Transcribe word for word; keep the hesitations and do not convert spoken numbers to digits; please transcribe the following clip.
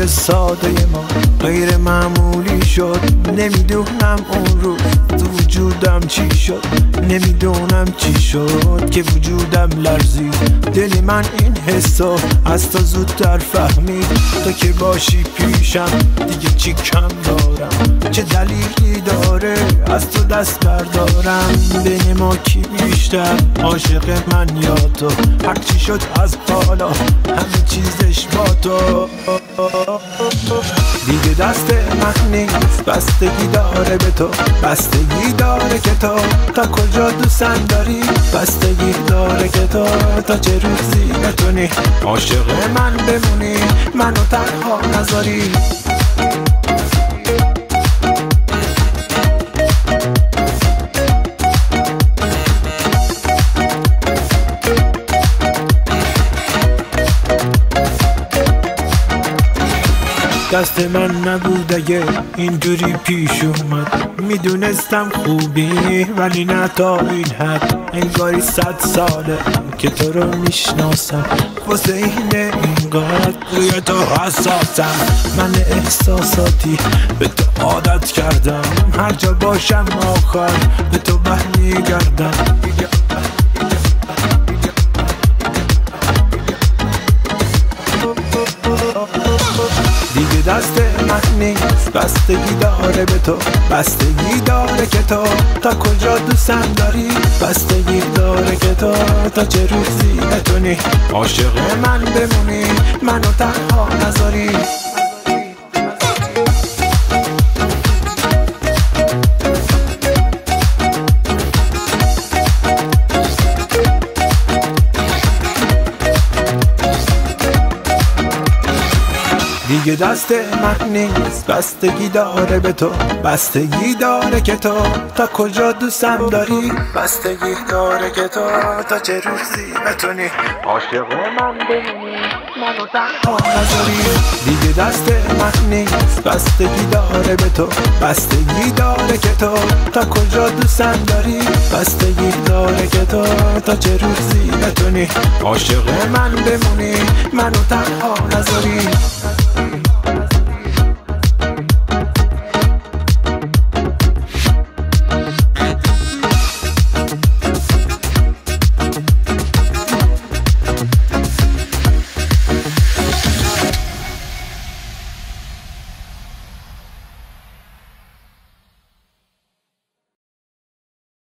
روزای ساده ما غیر معمولی شد. نمیدونم اون روز تو وجودم چی شد، نمیدونم چی شد که وجودم لرزید. دل من این حسو از تو زودتر فهمید. تو که باشی پیشم دیگه چی کم دارم، چه دلیلی داره از تو دست بردارم. بین ما کی بیشتر عاشق من یا تو؟ هر چی شد از حالا همه چیزش با تو. دیگه دست من نیست، بستگی داره به تو، بستگی داره که تو تا کجا دوستم داری، بستگی داره که تو تا چه روزی بتونی عاشق من بمونی، منو تنها نذاری. دست من نبود اگه اینجوری پیش اومد، میدونستم خوبی ولی نه تا این حد. انگاری صد ساله که تو رو میشناسم، واسه اینه اینقدر روی تو حساسم. من احساساتی به تو عادت کردم، هر جا باشم آخر به تو برمیگردم. دیگه دست من نیست، بستگی داره به تو، بستگی داره که تو تا کجا دوستم داری، بستگی داره که تو تا چه روزی بتونی عاشق من بمونی، منو تنها نذاری. دیگه دست من نیست، بستگی داره به تو، بستگی داره که تو تا کجا دوستم داری، بستگی داره که تو تا چه روزی بتونی عاشق من بمونی، منو تنها نذاری. دیگه دست من نیست، بستگی داره به تو، بستگی داره که تو تا کجا دوستم داری، بستگی داره که تو تا چه روزی بتونی عاشق من بمونی، منو تنها نذاری.